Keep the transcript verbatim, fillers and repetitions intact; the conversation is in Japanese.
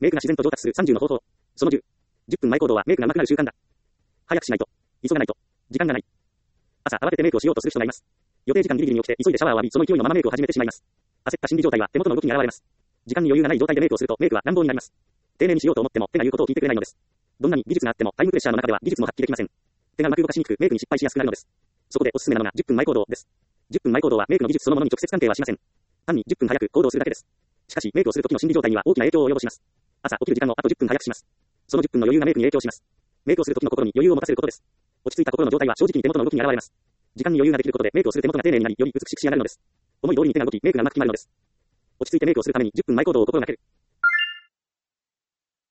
メイクが自然と上達するさんじゅうの方法。そのじゅう。じゅっぷんまえ行動はメイクが上手くなる習慣だ。早くしないと。急がないと。時間がない。朝、慌ててメイクをしようとする人がいます。予定時間ギリギリに起きて急いでシャワーを浴び、その勢いのままメイクを始めてしまいます。焦った心理状態は手元の動きに現れます。時間に余裕がない状態でメイクをするとメイクは乱暴になります。丁寧にしようと思っても手が言うことを聞いてくれないのです。どんなに技術があってもタイムプレッシャーの中では技術も発揮できません。手がうまく動かしにくくメイクに失敗しやすくなるのです。そこでおすすめなのがじゅっぷんまえ行動です。じゅっぷんまえ行動はメイクの技術そのものに直接関係はしません。単にじゅっぷん早く行動するだけです。しかしメイクをする時の心理状態には大きな影響を及ぼします。朝起きる時間をあとじゅっぷん早くします。そのじゅっぷんの余裕がメイクに影響します。メイクをする時の心に余裕を持たせることです。落ち着いた心の状態は正直に手元の動きに現れます。時間に余裕ができることでメイクをする手元が丁寧になり、より美しく仕上がるのです。思い通りに手が動き、メイクがうまく決まるのです。落ち着いてメイクをするためにじゅっぷんまえ行動を心がける。